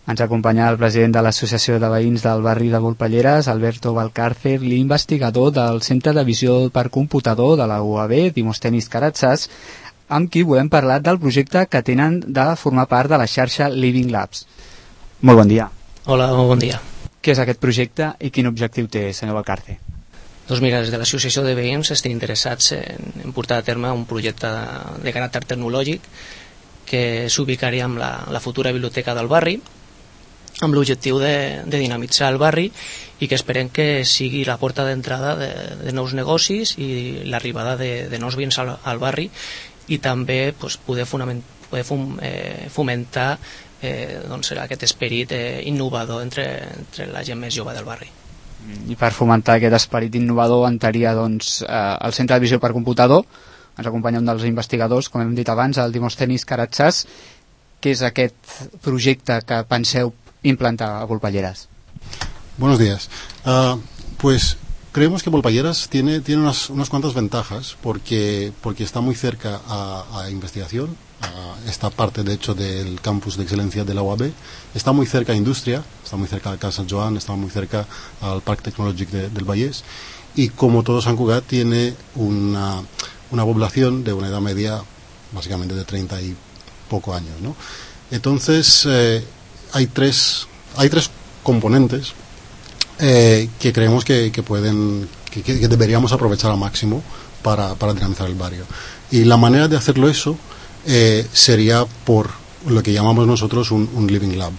Ens acompanya el president de l'Associació de Veïns del barri de Volpelleres, Alberto Valcárcer, l'investigador del Centre de Visió per Computador de la UAB, Dimosthenis Karatsas, amb qui volem parlar del projecte que tenen de formar part de la xarxa Living Labs. Molt bon dia. Hola, molt bon dia. Què és aquest projecte i quin objectiu té, senyor Valcárcer? Doncs mira, des de l'Associació de Veïns estem interessats en portar a terme un projecte de caràcter tecnològic que s'ubicaria amb la futura biblioteca del barri, amb l'objectiu de dinamitzar el barri i que esperem que sigui la porta d'entrada de nous negocis i l'arribada de nous veïns al barri i també poder fomentar aquest esperit innovador entre la gent més jove del barri. I per fomentar aquest esperit innovador entraria el Centre de Visió per Computador. Ens acompanya un dels investigadors, com hem dit abans, el Dimosthenis Karatsas. Què és aquest projecte que penseu implantar a Volpelleres? Buenos días. Pues creemos que Volpelleres tiene unas cuantas ventajas porque está muy cerca a investigación, está parte de hecho del campus de excelencia de la UAB, está muy cerca a industria, está muy cerca a Casa Sant Joan, está muy cerca al Parque Tecnológico del Vallès y como todo Sant Cugat tiene una población de una edad media básicamente de 30 y poco años, ¿no? Entonces hay tres componentes que creemos que deberíamos aprovechar al máximo para dinamizar el barrio. Y la manera de hacerlo eso sería por lo que llamamos nosotros un Living Lab,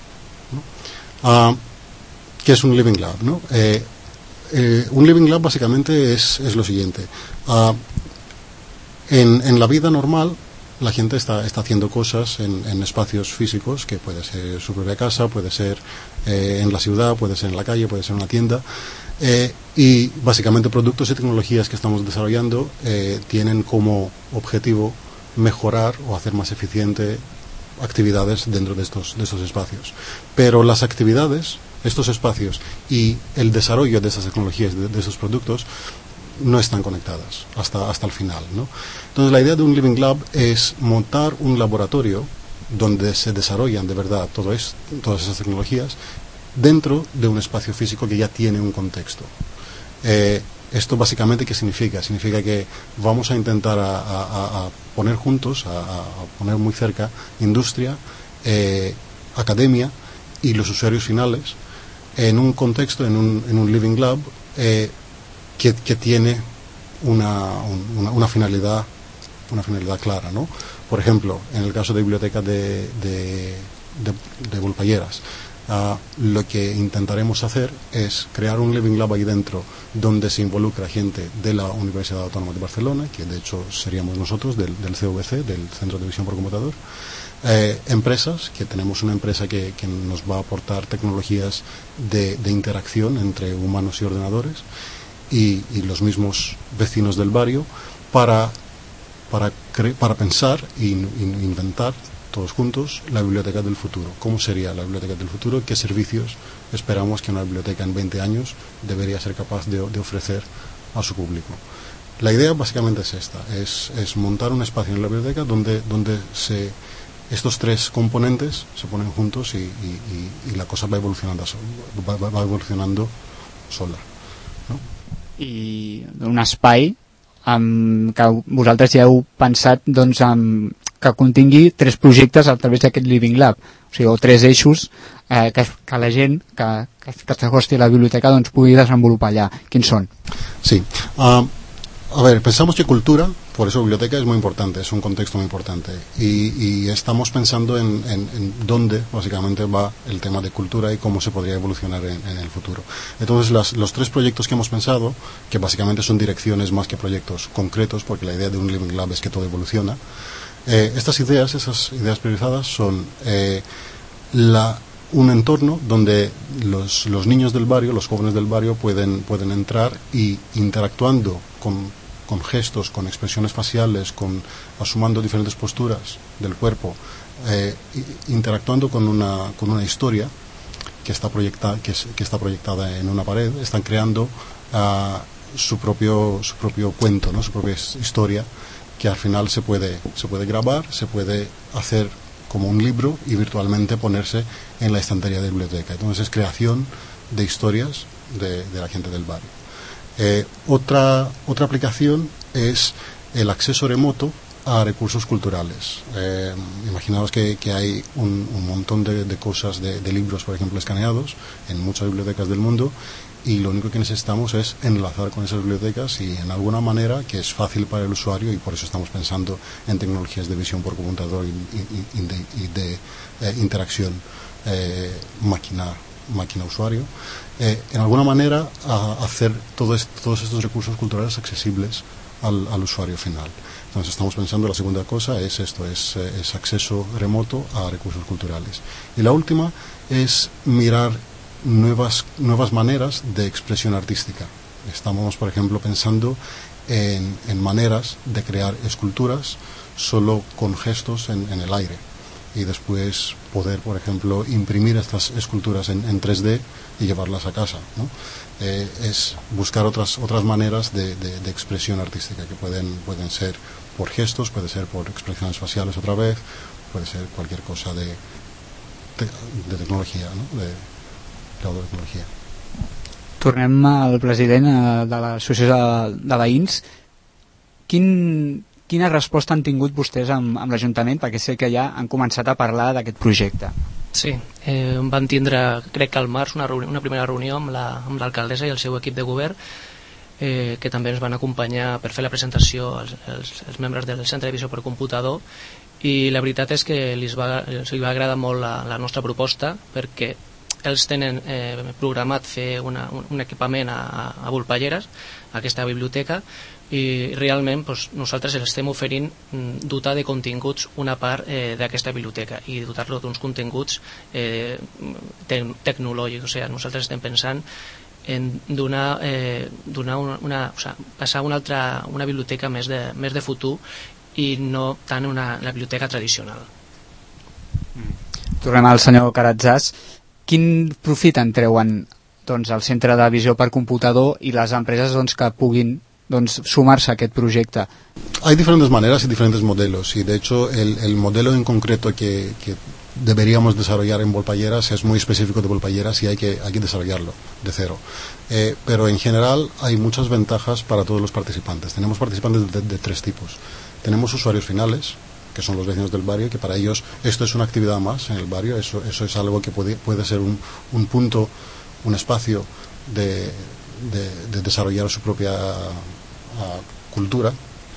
¿no? ¿Qué es un Living Lab, no? Un Living Lab básicamente es lo siguiente. En la vida normal la gente está haciendo cosas en espacios físicos, que puede ser su propia casa, puede ser en la ciudad, puede ser en la calle, puede ser en una tienda, y básicamente productos y tecnologías que estamos desarrollando tienen como objetivo mejorar o hacer más eficiente actividades dentro de estos espacios. Pero las actividades, estos espacios y el desarrollo de esas tecnologías, de esos productos, no están conectadas hasta el final, ¿no? Entonces la idea de un Living Lab es montar un laboratorio donde se desarrollan de verdad todas esas tecnologías dentro de un espacio físico que ya tiene un contexto. Esto básicamente ¿qué significa? Significa que vamos a intentar a poner juntos, a poner muy cerca industria, academia y los usuarios finales en un contexto, en un Living Lab que tiene una finalidad clara, ¿no? Por ejemplo, en el caso de biblioteca de Volpelleres, lo que intentaremos hacer es crear un Living Lab ahí dentro donde se involucra gente de la Universidad Autónoma de Barcelona, que de hecho seríamos nosotros del CVC, del Centro de Visión por Computador, empresas, que tenemos una empresa que nos va a aportar tecnologías de interacción entre humanos y ordenadores, y los mismos vecinos del barrio para pensar e inventar todos juntos la biblioteca del futuro. ¿Cómo sería la biblioteca del futuro? ¿Qué servicios esperamos que una biblioteca en 20 años debería ser capaz de ofrecer a su público? La idea básicamente es esta, es montar un espacio en la biblioteca donde estos tres componentes se ponen juntos y la cosa va evolucionando sola, ¿no? I un espai que vosaltres ja heu pensat que contingui tres projectes a través d'aquest Living Lab, o sigui, o tres eixos que la gent que s'acosti a la biblioteca pugui desenvolupar allà. Quins són? Sí, a ver, pensamos que cultura, por eso biblioteca es muy importante, es un contexto muy importante y estamos pensando en dónde básicamente va el tema de cultura y cómo se podría evolucionar en el futuro. Entonces los tres proyectos que hemos pensado, que básicamente son direcciones más que proyectos concretos, porque la idea de un Living Lab es que todo evoluciona, esas ideas priorizadas son un entorno donde los niños del barrio, los jóvenes del barrio pueden entrar y interactuando con gestos, con expresiones faciales, asumando diferentes posturas del cuerpo, interactuando con una historia que está proyectada en una pared, están creando su propio cuento, ¿no? Su propia historia, que al final se puede grabar, se puede hacer como un libro y virtualmente ponerse en la estantería de biblioteca. Entonces es creación de historias de la gente del barrio. Otra aplicación es el acceso remoto a recursos culturales. Imaginaos que hay un montón de cosas, de libros, por ejemplo, escaneados en muchas bibliotecas del mundo, y lo único que necesitamos es enlazar con esas bibliotecas y en alguna manera que es fácil para el usuario, y por eso estamos pensando en tecnologías de visión por computador y de interacción máquina-usuario, en alguna manera hacer todos estos recursos culturales accesibles al usuario final. Entonces estamos pensando, la segunda cosa es esto, es acceso remoto a recursos culturales. Y la última es mirar nuevas maneras de expresión artística. Estamos, por ejemplo, pensando en maneras de crear esculturas solo con gestos en el aire, y después poder, por ejemplo, imprimir estas esculturas en 3D y llevarlas a casa, ¿no? Es buscar otras maneras de expresión artística, que pueden ser por gestos, puede ser por expresiones faciales otra vez, puede ser cualquier cosa de tecnología, ¿no? de tecnologia. Tornem al president de l'associació de veïns. Quina resposta han tingut vostès amb l'Ajuntament? Perquè sé que ja han començat a parlar d'aquest projecte. Sí, van tindre, crec que al març, una primera reunió amb l'alcaldessa i el seu equip de govern, que també ens van acompanyar per fer la presentació els membres del Centre de Visió per Computador, i la veritat és que els va agradar molt la nostra proposta, perquè ells tenen programat fer un equipament a Volpelleres, a aquesta biblioteca, i realment nosaltres els estem oferint dotar de continguts una part d'aquesta biblioteca i dotar-lo d'uns continguts tecnològics. O sigui, nosaltres estem pensant en passar una biblioteca més de futur i no tant la biblioteca tradicional. Tornem al senyor Karatzas. Quin profit en treuen el Centre de Visió per Computador i les empreses que puguin sumarse a aquest proyecto? Hay diferentes maneras y diferentes modelos, y de hecho el modelo en concreto que deberíamos desarrollar en Volpelleres es muy específico de Volpelleres y hay que desarrollarlo de cero. Pero en general hay muchas ventajas para todos los participantes. Tenemos participantes de tres tipos. Tenemos usuarios finales, que son los vecinos del barrio, que para ellos esto es una actividad más en el barrio, eso es algo que puede ser un punto, un espacio de desarrollar su propia cultura.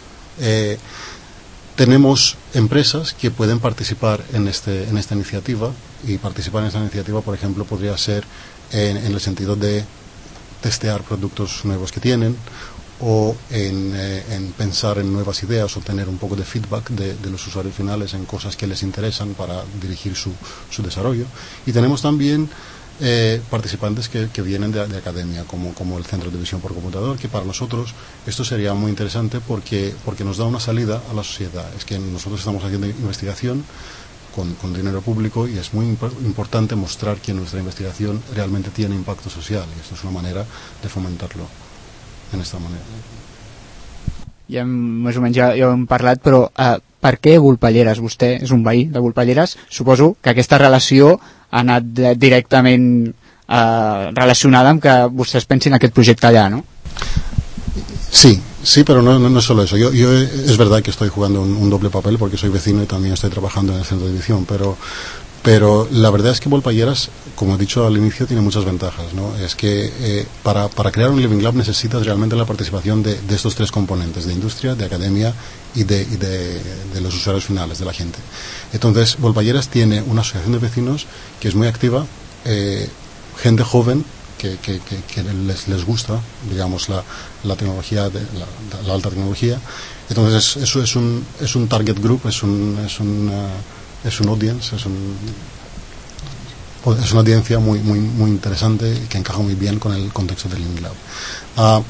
Tenemos empresas que pueden participar en esta iniciativa, y participar en esta iniciativa, por ejemplo, podría ser en el sentido de testear productos nuevos que tienen, o en pensar en nuevas ideas, o tener un poco de feedback de los usuarios finales en cosas que les interesan para dirigir su desarrollo. Y tenemos también participantes que vienen de academia, como el Centro de Visión por Computador, que para nosotros esto sería muy interesante porque nos da una salida a la sociedad. Es que nosotros estamos haciendo investigación con dinero público, y es muy importante mostrar que nuestra investigación realmente tiene impacto social, y esto es una manera de fomentarlo en esta manera. Ja més o menys ja hem parlat, però per què Volpelleres? Vostè és un veí de Volpelleres, suposo que aquesta relació ha anat directament relacionada amb que vostès pensin aquest projecte allà, ¿no? Sí, pero no es solo eso. Yo es verdad que estoy jugando un doble papel, porque soy vecino y también estoy trabajando en el centro de edición, pero la verdad es que Volpelleres, como he dicho al inicio, tiene muchas ventajas, ¿no? Es que para crear un Living Lab necesitas realmente la participación de estos tres componentes: de industria, de academia y de los usuarios finales, de la gente. Entonces, Volpelleres tiene una asociación de vecinos que es muy activa, gente joven que les gusta, digamos, la tecnología, la alta tecnología. Entonces, eso es un target group, es un audience, es una audiencia muy interesante, que encaja muy bien con el contexto del Living Lab.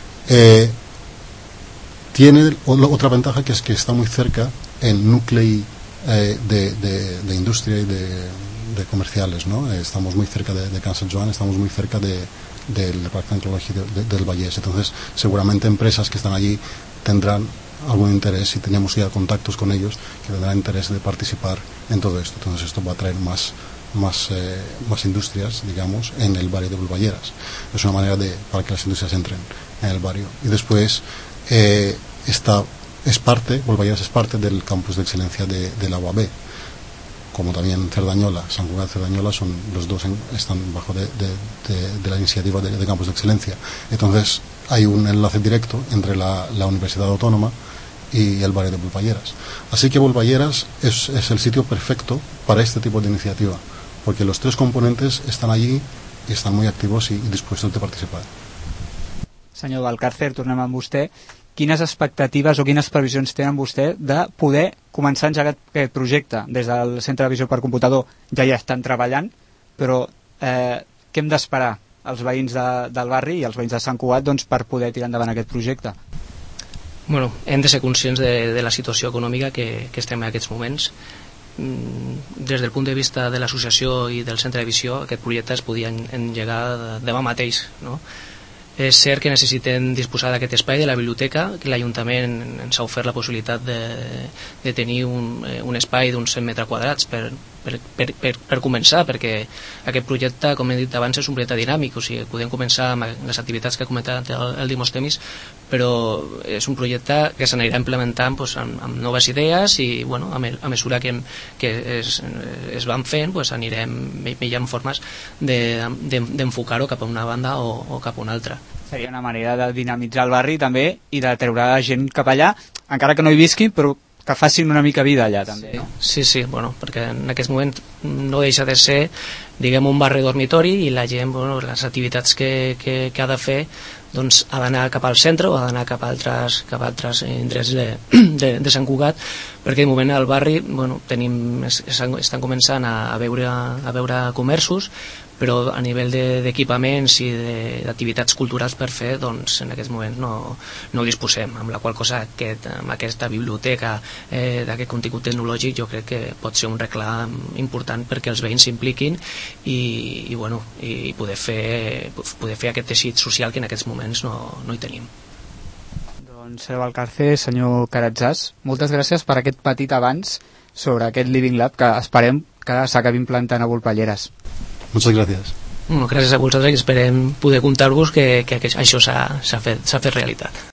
Tiene otra ventaja, que es que está muy cerca en núclei de industria y de comerciales, ¿no? Estamos muy cerca de Can Sant Joan, estamos muy cerca del Parque Tecnológico del Vallès. Entonces seguramente empresas que están allí tendrán algún interés, y teníamos ya contactos con ellos que tendrán interés de participar en todo esto. Entonces esto va a traer más industrias, digamos, en el barrio de Volvalleras. Es una manera para que las industrias entren en el barrio. Y después Volvalleras es parte del campus de excelencia de la UAB, como también Cerdañola, Sant Cugat y Cerdañola, son los dos están bajo de la iniciativa de campus de excelencia. Entonces hay un enlace directo entre la Universidad Autónoma y el barrio de Volvalleras. Así que Volvalleras es el sitio perfecto para este tipo de iniciativa, porque los tres componentes están allí i estan molt actius i disposats a participar. Senyor Valcárcer, tornem amb vostè. Quines expectatives o quines previsions tenen vostè de poder començar a engegar aquest projecte? Des del Centre de Visió per Computador ja hi estan treballant, però què hem d'esperar els veïns del barri i els veïns de Sant Cugat per poder tirar endavant aquest projecte? Bueno, hem de ser conscients de la situació econòmica que estem en aquests moments. Des del punt de vista de l'associació i del Centre de Visió, aquest projecte es podia engegar demà mateix, no? És cert que necessitem disposar d'aquest espai de la biblioteca, que l'Ajuntament ens ha ofert la possibilitat de tenir un espai d'uns 100 metres quadrats per començar, perquè aquest projecte, com he dit abans, és un projecte dinàmic, o sigui, podem començar amb les activitats que ha comentat el Dimos-Temis, però és un projecte que s'anirà implementant amb noves idees i a mesura que es van fent anirem veient formes d'enfocar-ho cap a una banda o cap a una altra. Seria una manera de dinamitzar el barri també i de treure gent cap allà, encara que no hi visqui, però que facin una mica vida allà també, no? Sí, perquè en aquest moment no deixa de ser, diguem, un barri dormitori i la gent, les activitats que ha de fer ha d'anar cap al centre o ha d'anar cap a altres indrets de Sant Cugat, perquè de moment al barri estan començant a veure comerços, però a nivell d'equipaments i d'activitats culturals per fer, en aquest moment no disposem, amb la qual cosa amb aquesta biblioteca d'aquest contingut tecnològic jo crec que pot ser un reclam important perquè els veïns s'impliquin i poder fer aquest teixit social que en aquests moments no hi tenim. Doncs senyor Valcárcer, senyor Karatzas, moltes gràcies per aquest petit avanç sobre aquest Living Lab que esperem que s'acabi implantant a Volvalleras. Muchas gracias. Gràcies a vosaltres i esperem poder contar-vos que això s'ha fet realitat.